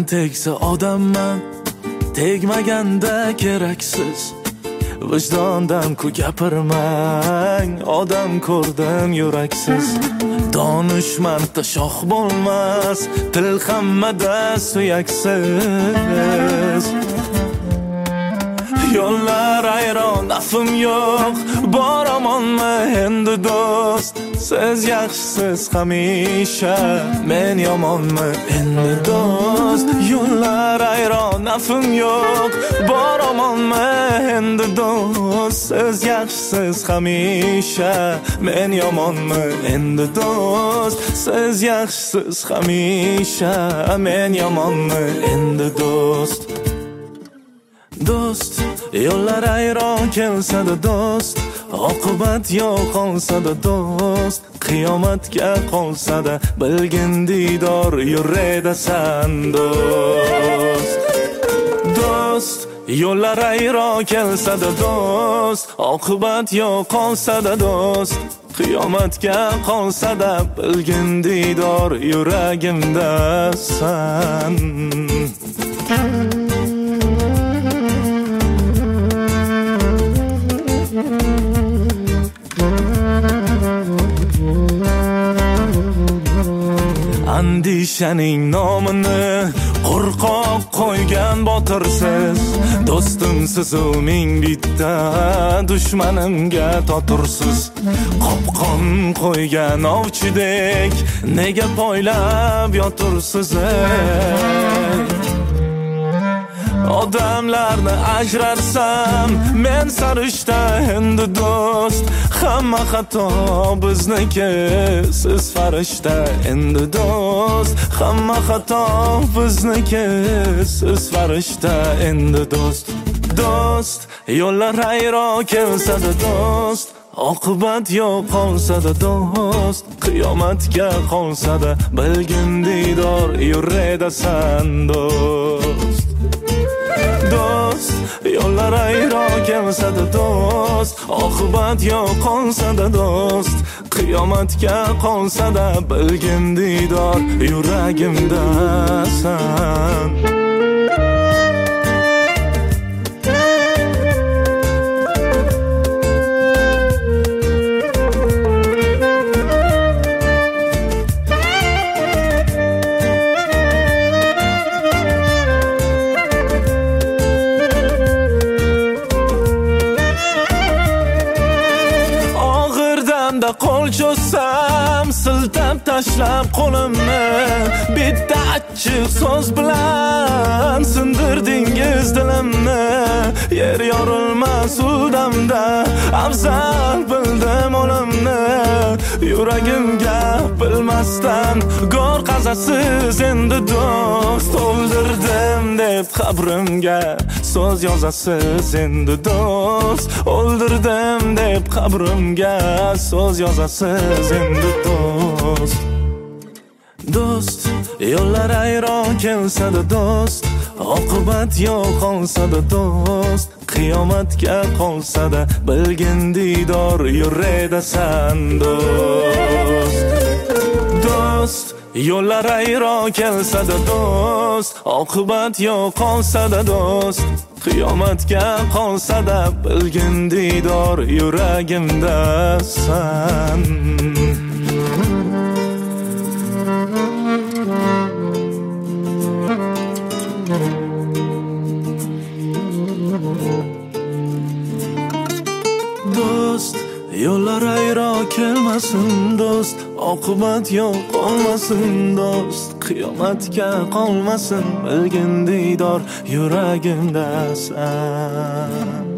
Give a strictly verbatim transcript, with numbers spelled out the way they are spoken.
tegsa odamman, tegmaganda keraksiz. Vijdondan ku gapirmang, odam ko'rdim yuraksiz. Donishmandda shoh bo'lmas, til hammada suyaksiz. Yo'llar ayron, nafim yo'q, boramonmi endi do'st? Siz yaxshisiz hamisha, men yomonmi endi do'st? Yo'llar ayron, nafim yo'q, boramonmi endi do'st? Siz yaxshisiz hamisha, men yomonmi endi do'st? Siz yaxshisiz hamisha, men yomonmi endi do'st? Do'st, yo'llar ayron kelsa-da do'st, oqibat yo'q qolsa-da do'st, qiyomatga qolsa-da bilgin didor yuraydasan do'st. Do'st, yo'llar ayron kelsa-da do'st, oqibat yo'q qolsa-da do'st, qiyomatga qolsa-da bilgin didor yuragimdasan. Andishaning nomini qo'rqoq qo'ygan botirsiz, do'stimsiz u ming bitta, dushmanimga totursiz. Qopqon qo'ygan ovchidek nega poylab yotursiz? Odamlarni ajratsam, men sarishta endi do'st. Hamma xato bizniki, siz farishta endi do'st. Hamma xato bizniki, siz farishta endi do'st. Do'st, yo'llar ayron kelsa-da do'st, oqibat yo'q qolsa-da do'st, qiyomatga qolsa-da bilgin didor yuraydasan do'st. Do'st, yo'llar ayron kelsa-da do'st, oqibat yo'q qolsa-da do'st, qiyomatga qolsa-da bilgin didor yuragimdasan. Qo'l cho'zsam, siltab tashlab qo'limni, bitta achchiq so'z bilan sindirdingiz dilimni. Yer yorilmas u damda, afzal bildim o'limni. Yuragimga bilmasdan g'or qazasiz endi do'st. O'ldirdim deb qabrimga so'z yozasiz endi do'st. O'ldirdim deb qabrimga so'z yozasiz endi do'st. Do'st, yo'llar ayron kelsa-da do'st, oqibat yo'q qolsa-da do'st, qiyomatga qolsa-da bilgin didor yuraydasan do'st. Do'st, yo'llar ayron kelsa-da do'st, oqibat yo'q qolsa-da do'st, qiyomatga qolsa-da bilgin didor yuragimdasan. Do'st, yo'llar ayron kelmasin do'st, oqibat yo'q qolmasin do'st, qiyomatga qolmasin bilgin didor yuragimdasan.